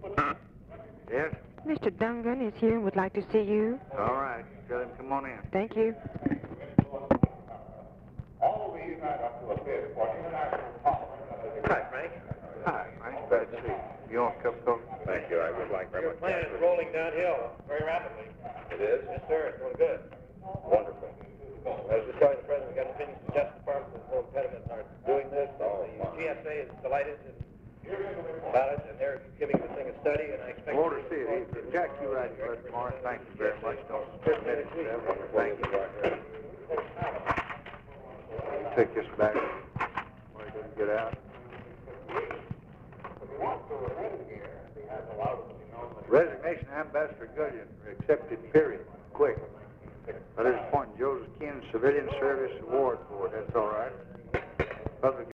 Yes? Mr. Dungan is here and would like to see you. All right. Tell him come on in. Thank you. All these add up to a bid for international power. Hi, Frank. Hi, Frank. Glad to see you. You want a cup of coffee? Thank you. I would like very Your much. plan is rolling downhill very rapidly. It is? Yes, sir. It's going good. Wonderful. I was just telling the President, we've got to finish the Justice Department. There's no impediment in our doing this. The GSA is delighted about it, and they're giving the thing a study, and I expect... More to see it. Jack, you right, Bud Morris. Thank you very much. Don't permit it to them. Thank you. Take this back where he doesn't get out. Resignation of Ambassador Gullion accepted, period. Quick. Letters appointing Joseph Keenan Civilian Service Award for it. That's all right. Public